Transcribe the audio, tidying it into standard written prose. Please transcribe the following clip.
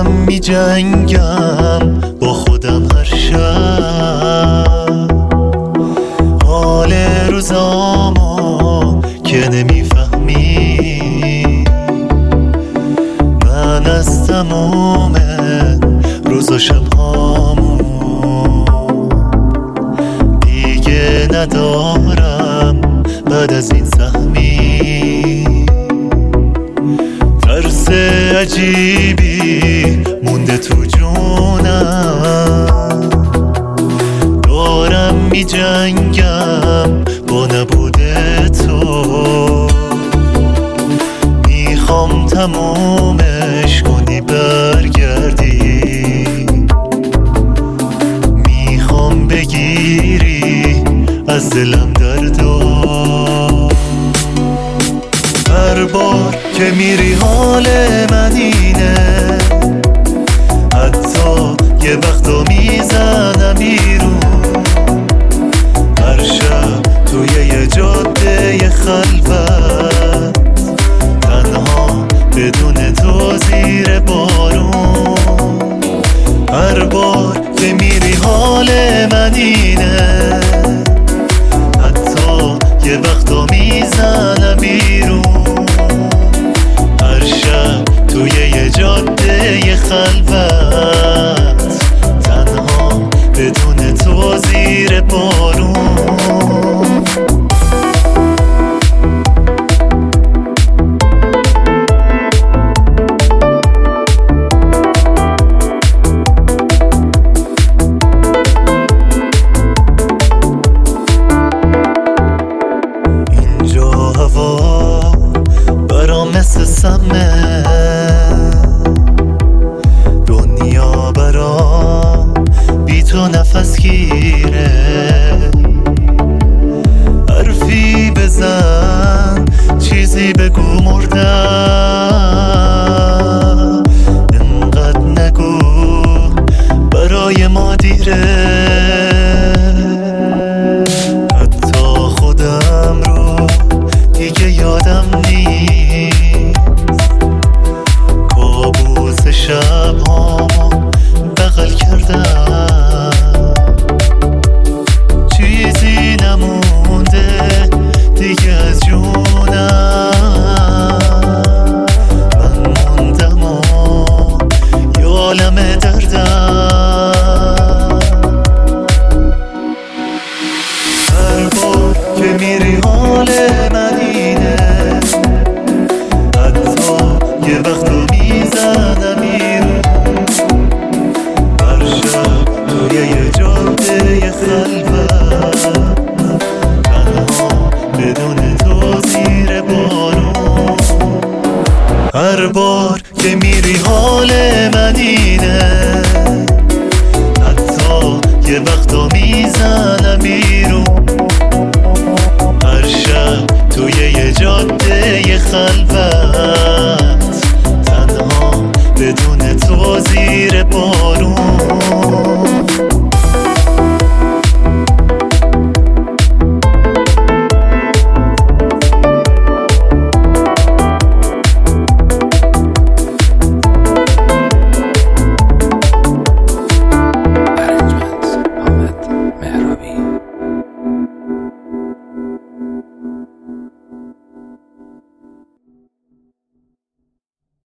دارم می جنگم با خودم هر شب، حال روزامو که نمیفهمی. من از تموم روز و شبهامو دیگه ندارم بعد از این سهمی. ترس عجیبی مونده تو جونم، دارم می جنگم با نبوده تو. میخوام تمومش کنی برگردی، میخوام بگیری از دلم دردو. هر بار که میری حال من اینه، حتی یه وقتا میزنم بیرون. هر شب توی یه جاده خلوت، تنها بدون تو زیر بارون. هر بار که میری حال من اینه، حتی یه وقتا میزنم بیرون. هر شب توی یه جاده خلوت، تنها بدون تو زیر بارون. اینجا هوا برام مثل سمه، دنیا برام بی تو نفس گیره. حرفی بزن، چیزی بگو مردم، انقدر نگو برای ما دیره. حتی خودم رو دیگه یادم نیست، کابوس شب‌هامو بغل کردم. چیزی نمونده دیگه از جونم، من موندم و یه عالم دردم. هر بار که میری حال من اینه، حتی یه وقتا میزنم بیرون. هر شب توی یه جاده خلوت، تنها بدون تو زیر بارون. هر بار که میری حال من اینه، حتی یه وقتا میزنم بیرون. هر شب توی یه جاده خلوت، تنها بدون تو زیر بارون.